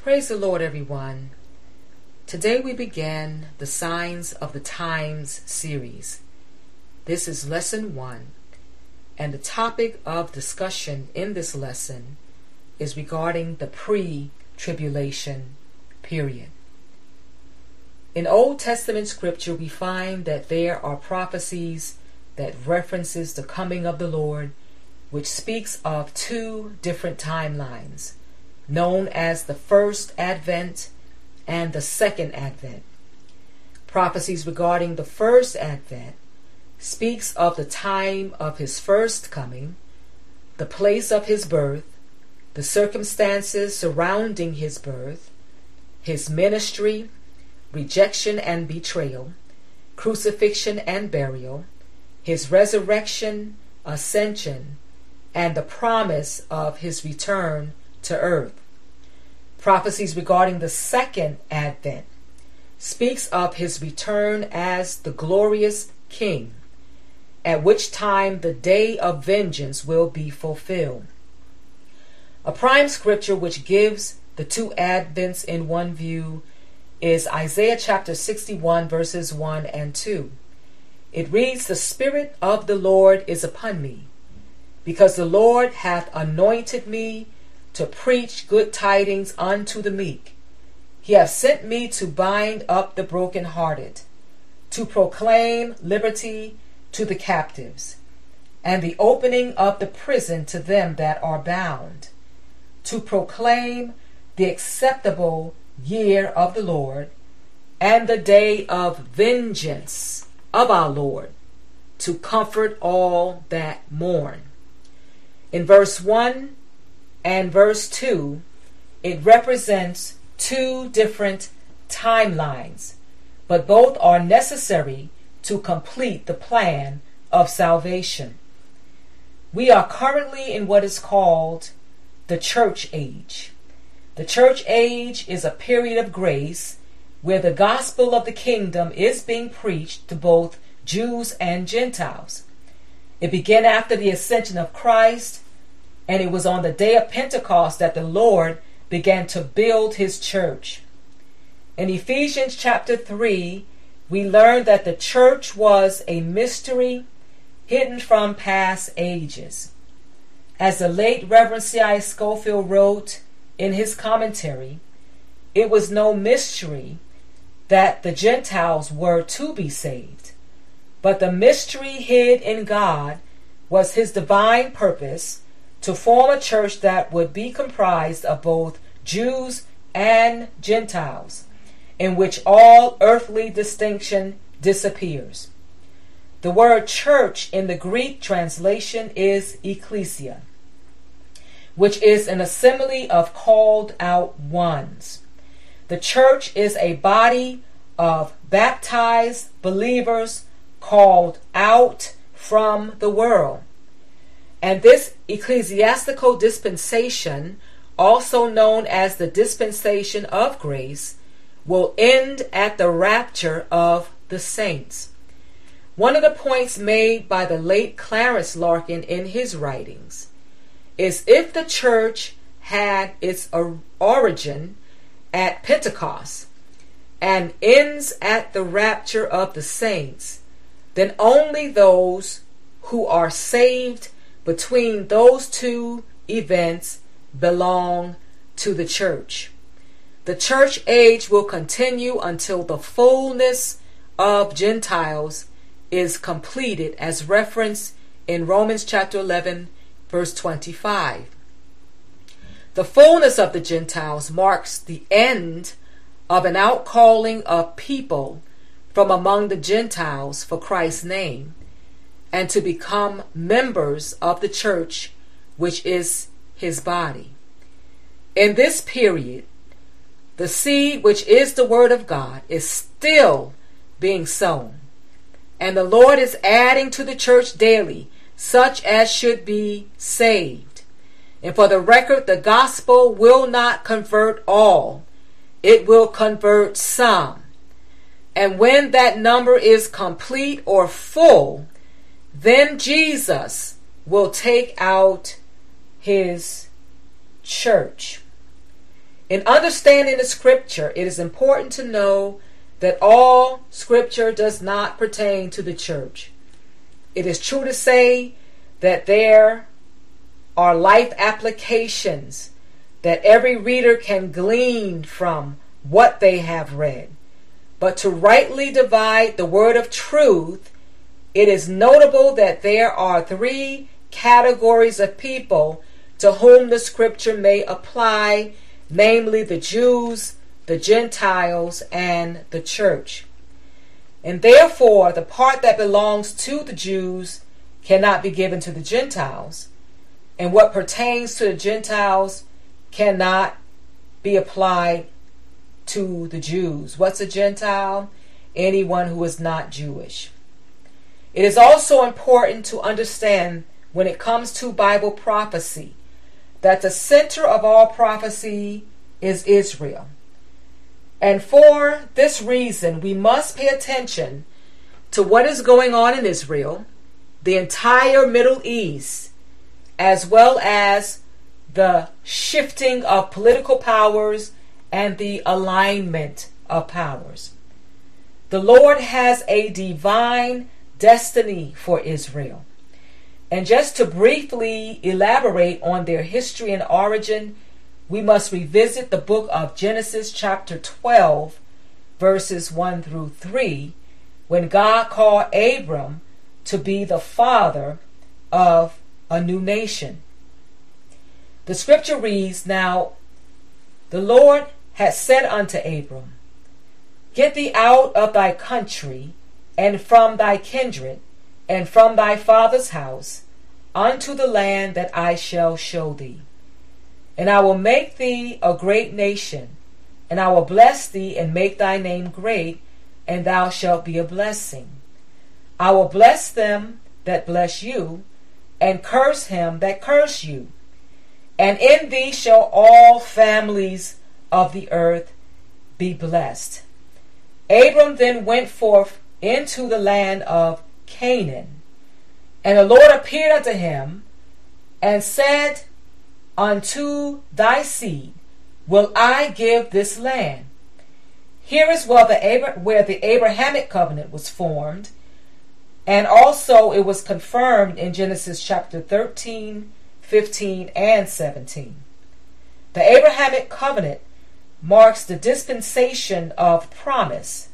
Praise the Lord, everyone. Today we begin the Signs of the Times series. This is lesson 1, and the topic of discussion in this lesson is regarding the pre-tribulation period. In Old Testament scripture, we find that there are prophecies that references the coming of the Lord, which speaks of 2 different timelines, known as the first advent and the second advent. Prophecies regarding the first advent speaks of the time of his first coming, the place of his birth, the circumstances surrounding his birth, his ministry, rejection and betrayal, crucifixion and burial, his resurrection, ascension, and the promise of his return to earth. Prophecies regarding the second advent speaks of his return as the glorious king, at which time the day of vengeance will be fulfilled. A prime scripture which gives the 2 advents in one view is Isaiah chapter 61 verses 1 and 2. It reads, "The Spirit of the Lord is upon me, because the Lord hath anointed me to preach good tidings unto the meek. He hath sent me to bind up the brokenhearted, to proclaim liberty to the captives, and the opening of the prison to them that are bound, to proclaim the acceptable year of the Lord, and the day of vengeance of our Lord, to comfort all that mourn." In verse 1 and verse 2, it represents 2 different timelines, but both are necessary to complete the plan of salvation. We are currently in what is called the church age. The church age is a period of grace where the gospel of the kingdom is being preached to both Jews and Gentiles. It began after the ascension of Christ, and it was on the day of Pentecost that the Lord began to build his church. In Ephesians chapter 3, we learn that the church was a mystery hidden from past ages. As the late Reverend C.I. Scofield wrote in his commentary, it was no mystery that the Gentiles were to be saved, but the mystery hid in God was his divine purpose to form a church that would be comprised of both Jews and Gentiles, in which all earthly distinction disappears. The word church in the Greek translation is ecclesia, which is an assembly of called out ones. The church is a body of baptized believers called out from the world. And this ecclesiastical dispensation, also known as the dispensation of grace, will end at the rapture of the saints. One of the points made by the late Clarence Larkin in his writings is if the church had its origin at Pentecost and ends at the rapture of the saints, then only those who are saved between those 2 events belong to the church. The church age will continue until the fullness of Gentiles is completed, as referenced in Romans chapter 11 verse 25. The fullness of the Gentiles marks the end of an outcalling of people from among the Gentiles for Christ's name, and to become members of the church, which is his body. In this period, the seed, which is the word of God, is still being sown, and the Lord is adding to the church daily such as should be saved. And for the record, the gospel will not convert all. It will convert some. And when that number is complete or full, then Jesus will take out his church. In understanding the scripture, it is important to know that all scripture does not pertain to the church. It is true to say that there are life applications that every reader can glean from what they have read. But to rightly divide the word of truth, it is notable that there are three categories of people to whom the scripture may apply, namely the Jews, the Gentiles, and the church. And therefore, the part that belongs to the Jews cannot be given to the Gentiles, and what pertains to the Gentiles cannot be applied to the Jews. What's a Gentile? Anyone who is not Jewish. It is also important to understand when it comes to Bible prophecy that the center of all prophecy is Israel. And for this reason, we must pay attention to what is going on in Israel, the entire Middle East, as well as the shifting of political powers and the alignment of powers. The Lord has a divine destiny for Israel. And just to briefly elaborate on their history and origin, we must revisit the book of Genesis chapter 12, verses 1 through 3, when God called Abram to be the father of a new nation. The scripture reads, "Now the Lord had said unto Abram, Get thee out of thy country, and from thy kindred, and from thy father's house, unto the land that I shall show thee. And I will make thee a great nation, and I will bless thee and make thy name great, and thou shalt be a blessing. I will bless them that bless you, and curse him that curse you. And in thee shall all families of the earth be blessed." Abram then went forth into the land of Canaan. And the Lord appeared unto him, and said, "Unto thy seed will I give this land." Here is where the Abrahamic covenant was formed, and also it was confirmed in Genesis chapter 13, 15, and 17. The Abrahamic covenant marks the dispensation of promise.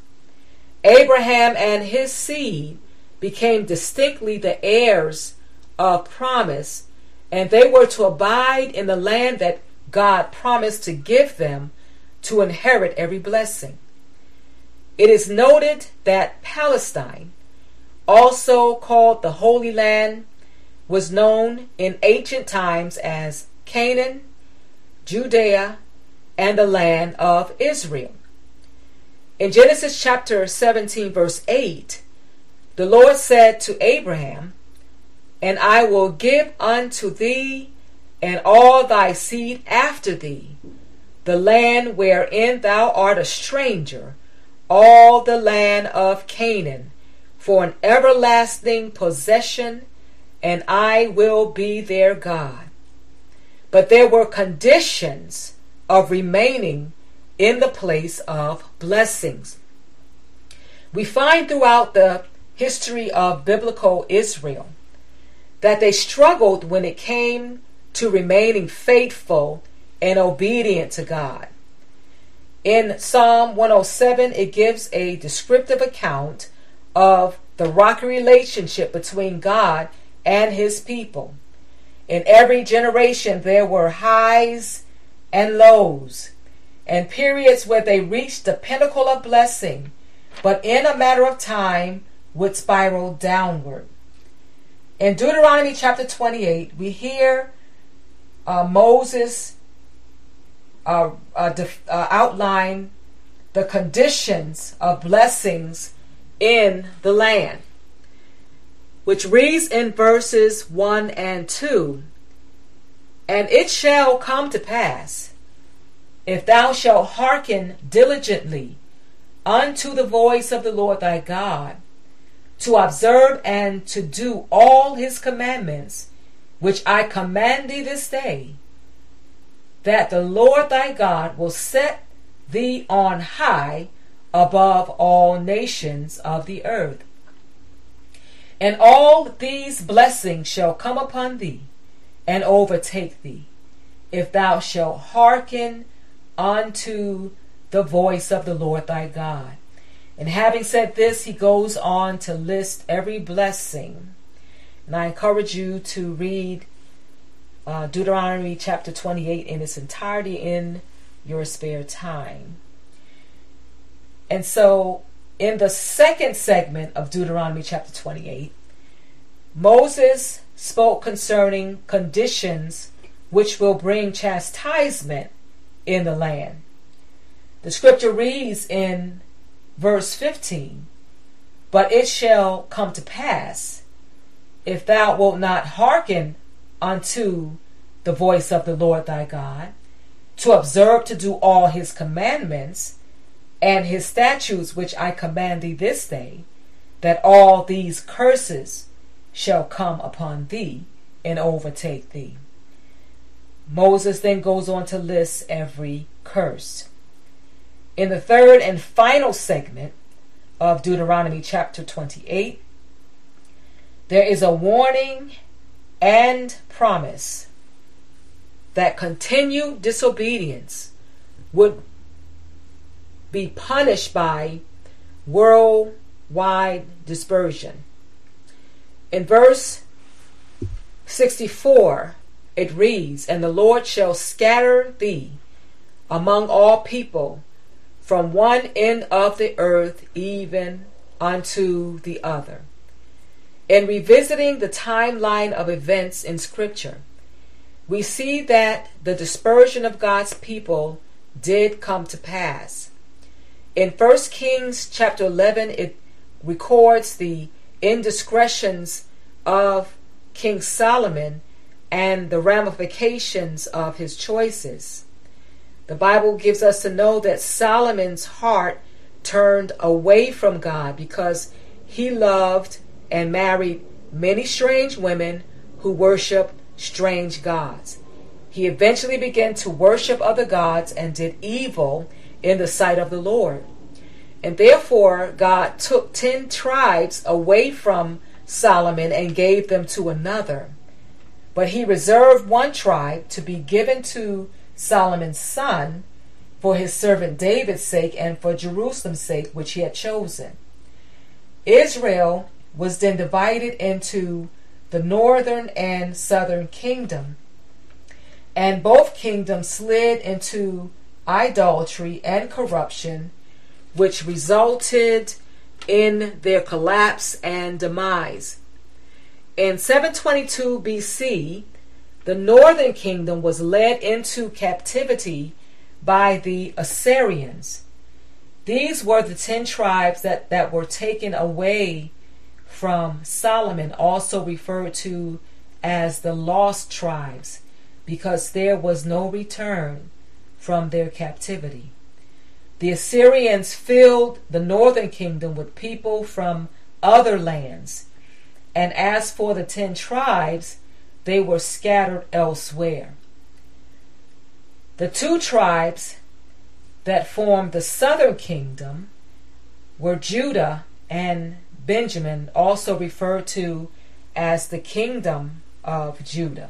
Abraham and his seed became distinctly the heirs of promise, and they were to abide in the land that God promised to give them to inherit every blessing. It is noted that Palestine, also called the Holy Land, was known in ancient times as Canaan, Judea, and the land of Israel. In Genesis chapter 17, verse 8, the Lord said to Abraham, "And I will give unto thee and all thy seed after thee the land wherein thou art a stranger, all the land of Canaan, for an everlasting possession, and I will be their God." But there were conditions of remaining in the place of blessings. We find throughout the history of biblical Israel that they struggled when it came to remaining faithful and obedient to God. In Psalm 107, it gives a descriptive account of the rocky relationship between God and his people. In every generation there were highs and lows, and periods where they reached the pinnacle of blessing, but in a matter of time would spiral downward. In Deuteronomy chapter 28, we hear Moses outline the conditions of blessings in the land, which reads in verses 1 and 2, "And it shall come to pass, if thou shalt hearken diligently unto the voice of the Lord thy God, to observe and to do all his commandments, which I command thee this day, that the Lord thy God will set thee on high above all nations of the earth. And all these blessings shall come upon thee and overtake thee, if thou shalt hearken unto the voice of the Lord thy God. And having said this, he goes on to list every blessing. And I encourage you to read Deuteronomy chapter 28 in its entirety in your spare time. And so, in the second segment of Deuteronomy chapter 28, Moses spoke concerning conditions which will bring chastisement in the land. The scripture reads in verse 15, "But it shall come to pass, if thou wilt not hearken unto the voice of the Lord thy God, to observe to do all his commandments and his statutes which I command thee this day, that all these curses shall come upon thee and overtake thee." Moses then goes on to list every curse. In the third and final segment of Deuteronomy chapter 28, there is a warning and promise that continued disobedience would be punished by worldwide dispersion. In verse 64, it reads, "And the Lord shall scatter thee among all people, from one end of the earth even unto the other." In revisiting the timeline of events in Scripture, we see that the dispersion of God's people did come to pass. In 1 Kings chapter 11, it records the indiscretions of King Solomon and the ramifications of his choices. The Bible gives us to know that Solomon's heart turned away from God because he loved and married many strange women who worship strange gods. He eventually began to worship other gods and did evil in the sight of the Lord. And therefore, God took 10 tribes away from Solomon and gave them to another. But he reserved one tribe to be given to Solomon's son for his servant David's sake and for Jerusalem's sake, which he had chosen. Israel was then divided into the northern and southern kingdom, and both kingdoms slid into idolatry and corruption, which resulted in their collapse and demise. In 722 BC, the northern kingdom was led into captivity by the Assyrians. These were the 10 tribes that were taken away from Solomon, also referred to as the lost tribes, because there was no return from their captivity. The Assyrians filled the northern kingdom with people from other lands, and as for the 10 tribes, they were scattered elsewhere. The 2 tribes that formed the southern kingdom were Judah and Benjamin, also referred to as the kingdom of Judah.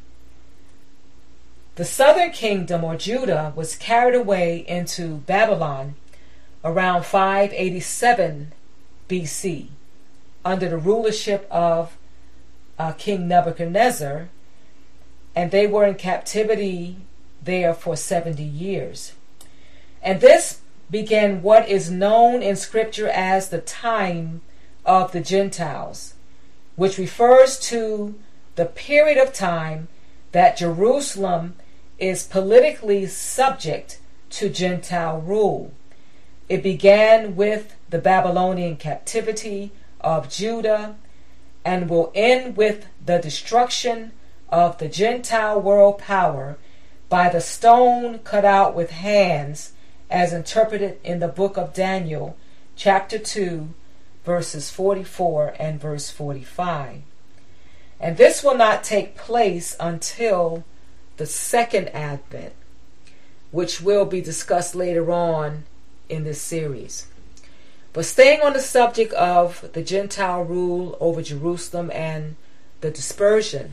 The southern kingdom, or Judah, was carried away into Babylon around 587 BC under the rulership of King Nebuchadnezzar, and they were in captivity there for 70 years. And this began what is known in Scripture as the time of the Gentiles, which refers to the period of time that Jerusalem is politically subject to Gentile rule. It began with the Babylonian captivity of Judah and will end with the destruction of the Gentile world power by the stone cut out with hands, as interpreted in the book of Daniel, chapter 2, verses 44 and verse 45. And this will not take place until the second advent, which will be discussed later on in this series. But staying on the subject of the Gentile rule over Jerusalem and the dispersion,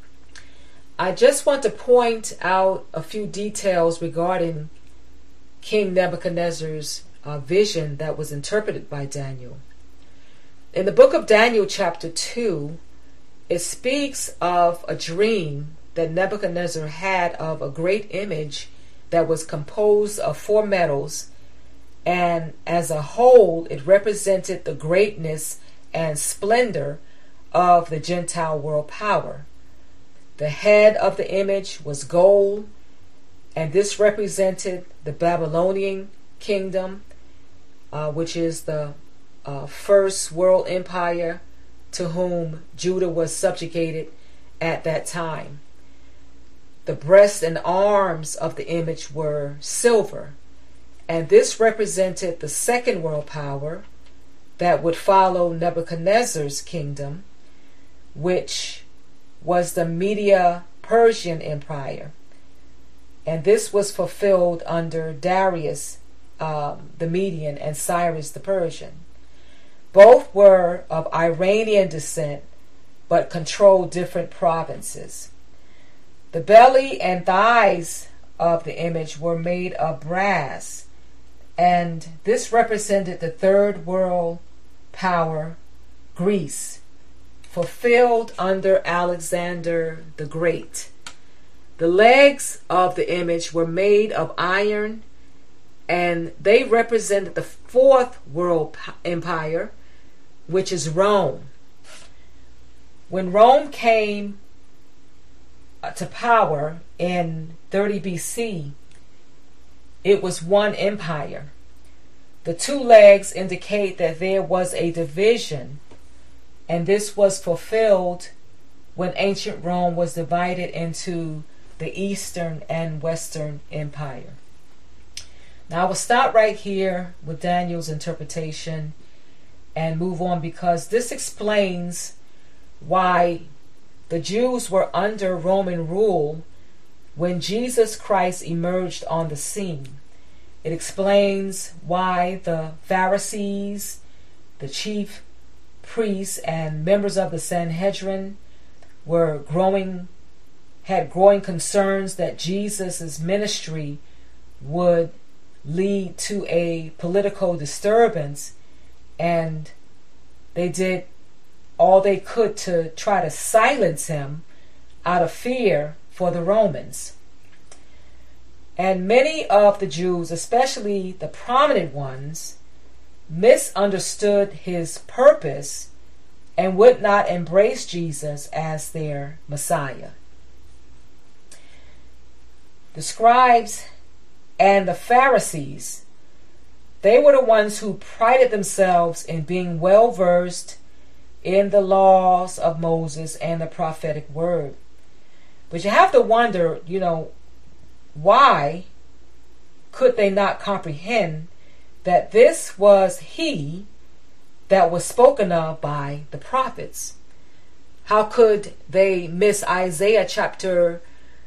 I just want to point out a few details regarding King Nebuchadnezzar's vision that was interpreted by Daniel. In the book of Daniel chapter 2, it speaks of a dream that Nebuchadnezzar had of a great image that was composed of 4 metals, and as a whole it represented the greatness and splendor of the Gentile world power. The head of the image was gold, and this represented the Babylonian kingdom, which is the first world empire to whom Judah was subjugated at that time. The breast and arms of the image were silver, and this represented the second world power that would follow Nebuchadnezzar's kingdom, which was the Medo-Persian Empire. And this was fulfilled under Darius the Median and Cyrus the Persian. Both were of Iranian descent, but controlled different provinces. The belly and thighs of the image were made of brass, and this represented the third world power, Greece, fulfilled under Alexander the Great. The legs of the image were made of iron, and they represented the fourth world empire, which is Rome. When Rome came to power in 30 BC, it was one empire. The 2 legs indicate that there was a division, and this was fulfilled when ancient Rome was divided into the Eastern and Western Empire. Now I will stop right here with Daniel's interpretation and move on, because this explains why the Jews were under Roman rule when Jesus Christ emerged on the scene. It explains why the Pharisees, the chief priests, and members of the Sanhedrin had growing concerns that Jesus' ministry would lead to a political disturbance, and they did all they could to try to silence him out of fear for the Romans. And many of the Jews, especially the prominent ones, misunderstood his purpose and would not embrace Jesus as their Messiah. The scribes and the Pharisees, they were the ones who prided themselves in being well versed in the laws of Moses and the prophetic word. But you have to wonder, why could they not comprehend that this was he that was spoken of by the prophets? How could they miss Isaiah chapter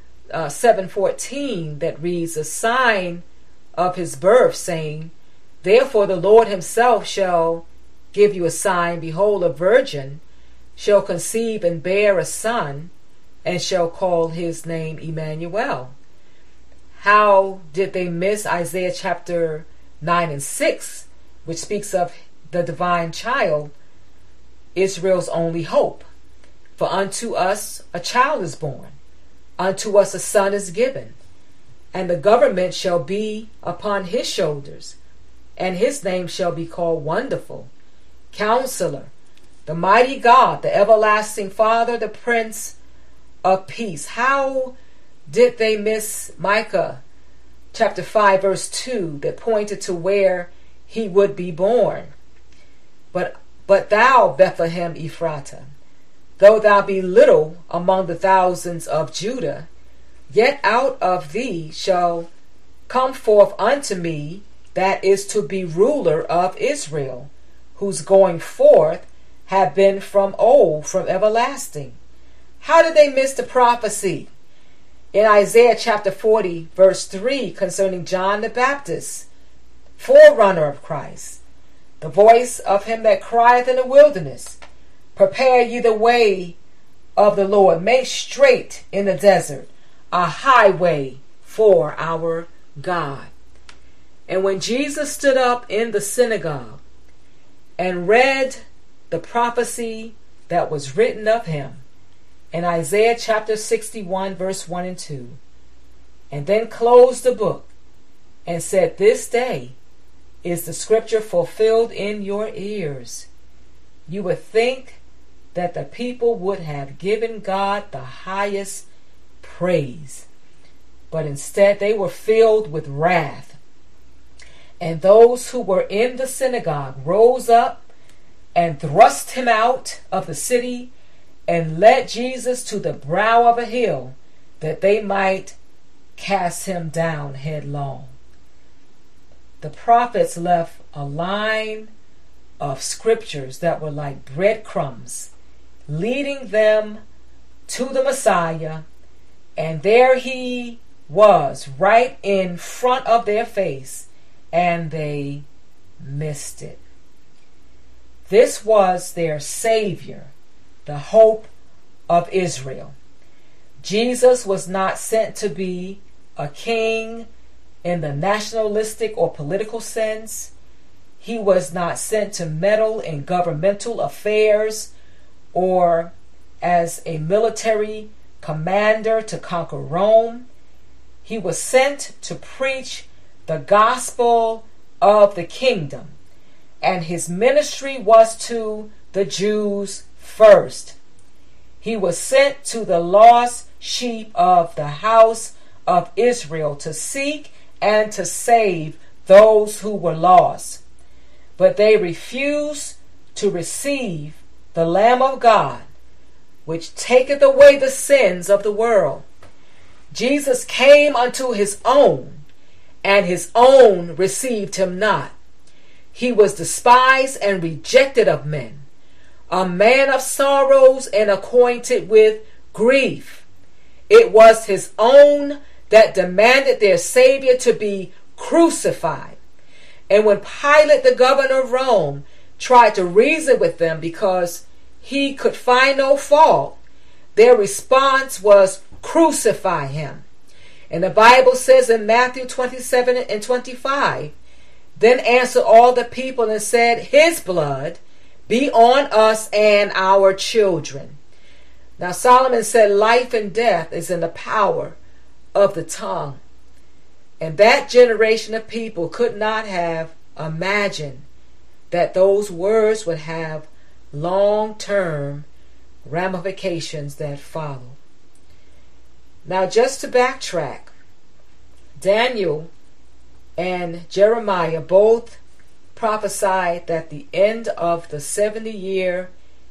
7:14 that reads, "A sign of his birth, saying, Therefore the Lord himself shall give you a sign, behold, a virgin shall conceive and bear a son, and shall call his name Emmanuel." How did they miss Isaiah chapter 9 and 6, which speaks of the divine child, Israel's only hope? "For unto us a child is born, unto us a son is given, and the government shall be upon his shoulders, and his name shall be called Wonderful, Counselor, the Mighty God, the Everlasting Father, the Prince of Peace." How did they miss Micah chapter 5 verse 2 that pointed to where he would be born? But thou, Bethlehem Ephratah, though thou be little among the thousands of Judah, yet out of thee shall come forth unto me that is to be ruler of Israel, whose going forth have been from old, from everlasting. How did they miss the prophecy In Isaiah chapter 40, verse 3, concerning John the Baptist, forerunner of Christ, the voice of him that crieth in the wilderness, prepare ye the way of the Lord, make straight in the desert a highway for our God. And when Jesus stood up in the synagogue and read the prophecy that was written of him in Isaiah chapter 61, verse 1 and 2, and then closed the book and said, this day is the scripture fulfilled in your ears, you would think that the people would have given God the highest praise. But instead they were filled with wrath. And those who were in the synagogue rose up and thrust him out of the city and led Jesus to the brow of a hill that they might cast him down headlong. The prophets left a line of scriptures that were like breadcrumbs, leading them to the Messiah, and there he was right in front of their face, and they missed it. This was their Savior, the hope of Israel. Jesus was not sent to be a king in the nationalistic or political sense. He was not sent to meddle in governmental affairs or as a military commander to conquer Rome. He was sent to preach the gospel of the kingdom, and his ministry was to the Jews first. He was sent to the lost sheep of the house of Israel to seek and to save those who were lost. But they refused to receive the Lamb of God, which taketh away the sins of the world. Jesus came unto his own, and his own received him not. He was despised and rejected of men, a man of sorrows and acquainted with grief. It was his own that demanded their Savior to be crucified. And when Pilate, the governor of Rome, tried to reason with them because he could find no fault, their response was, crucify him. And the Bible says in Matthew 27 and 25, then answered all the people and said, his blood be on us and our children. Now Solomon said life and death is in the power of the tongue. And that generation of people could not have imagined that those words would have long-term ramifications that follow. Now, just to backtrack, Daniel and Jeremiah both prophesied that the end of the 70-year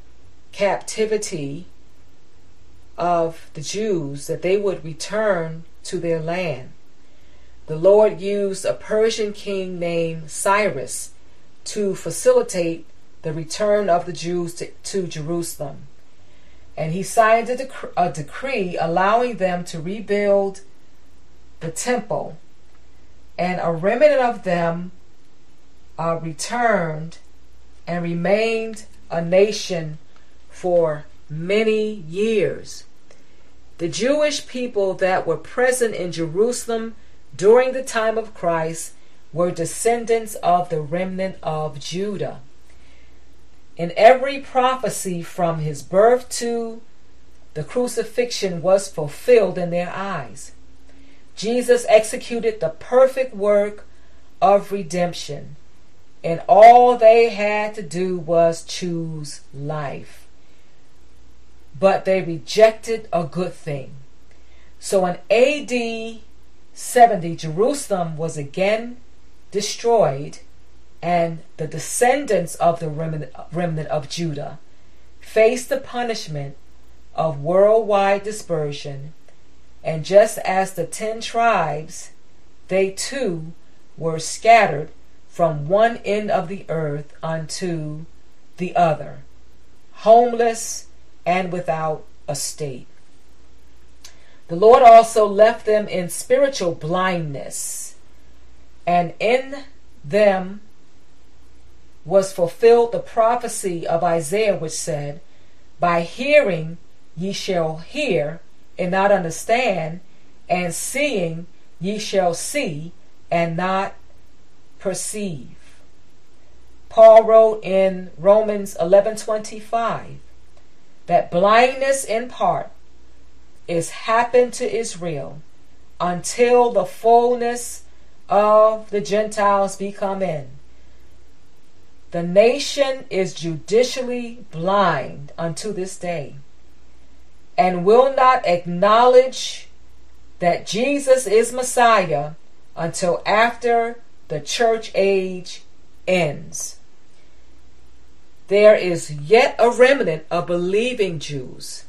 captivity of the Jews, that they would return to their land. The Lord used a Persian king named Cyrus to facilitate the return of the Jews to Jerusalem. And he signed a decree allowing them to rebuild the temple. And a remnant of them returned and remained a nation for many years. The Jewish people that were present in Jerusalem during the time of Christ were descendants of the remnant of Judah. And every prophecy from his birth to the crucifixion was fulfilled in their eyes. Jesus executed the perfect work of redemption, and all they had to do was choose life. But they rejected a good thing. So in AD 70, Jerusalem was again destroyed, and the descendants of the remnant of Judah faced the punishment of worldwide dispersion. And just as the 10 tribes, they too were scattered from one end of the earth unto the other, homeless and without a state. The Lord also left them in spiritual blindness, and in them was fulfilled the prophecy of Isaiah, which said, by hearing ye shall hear and not understand, and seeing ye shall see and not perceive. Paul wrote in Romans 11:25 that blindness in part is happened to Israel until the fullness of the Gentiles be come in. The nation is judicially blind unto this day, and will not acknowledge that Jesus is Messiah until after the church age ends. There is yet a remnant of believing Jews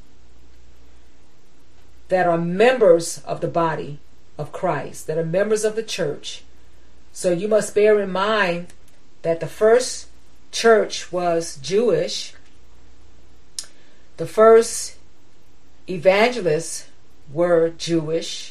that are members of the body of Christ, that are members of the church. So you must bear in mind that the first church was Jewish. The first evangelists were Jewish.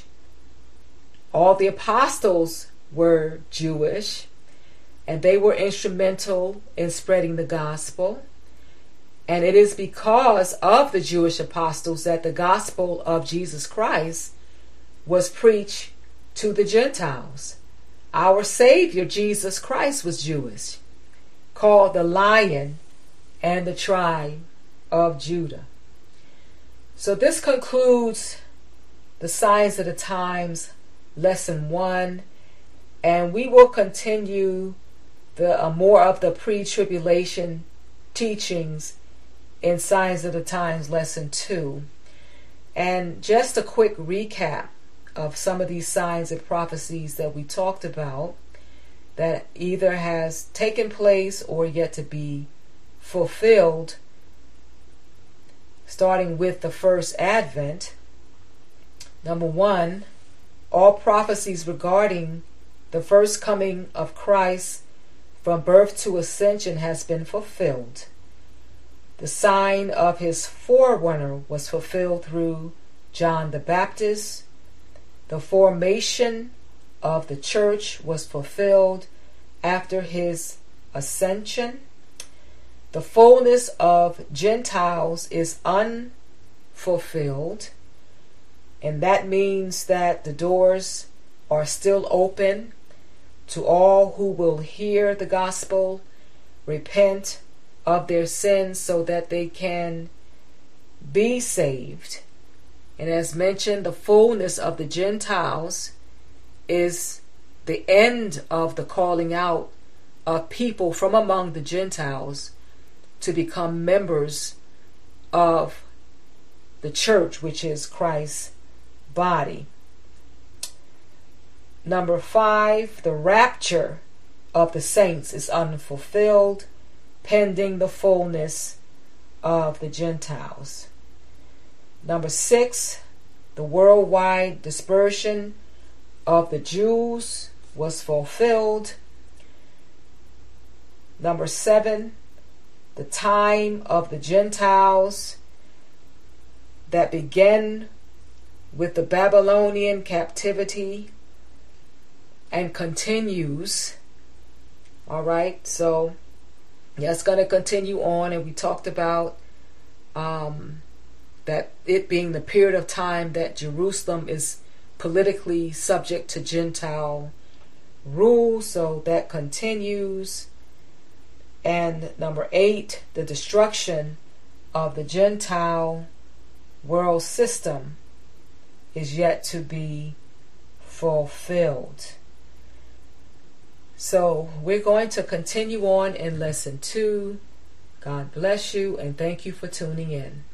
All the apostles were Jewish, and they were instrumental in spreading the gospel. And it is because of the Jewish apostles that the gospel of Jesus Christ was preached to the Gentiles. Our Savior, Jesus Christ, was Jewish, called the Lion and the tribe of Judah. So this concludes the Signs of the Times, Lesson 1, and we will continue the more of the pre-tribulation teachings in Signs of the Times, Lesson 2. And just a quick recap of some of these signs and prophecies that we talked about that either has taken place or yet to be fulfilled, starting with the first advent. Number 1, all prophecies regarding the first coming of Christ from birth to ascension has been fulfilled. The sign of his forerunner was fulfilled through John the Baptist. The formation of the church was fulfilled after his ascension. The fullness of Gentiles is unfulfilled, and that means that the doors are still open to all who will hear the gospel, repent of their sins so that they can be saved. And as mentioned, the fullness of the Gentiles is the end of the calling out of people from among the Gentiles to become members of the church, which is Christ's body. Number 5, the rapture of the saints is unfulfilled, pending the fullness of the Gentiles. Number 6, the worldwide dispersion of the Jews was fulfilled. Number 7, the time of the Gentiles that began with the Babylonian captivity and continues. All right, so that's going to continue on, and we talked about that it being the period of time that Jerusalem is politically subject to Gentile rule, so that continues. And number 8, the destruction of the Gentile world system is yet to be fulfilled. So we're going to continue on in Lesson 2. God bless you, and thank you for tuning in.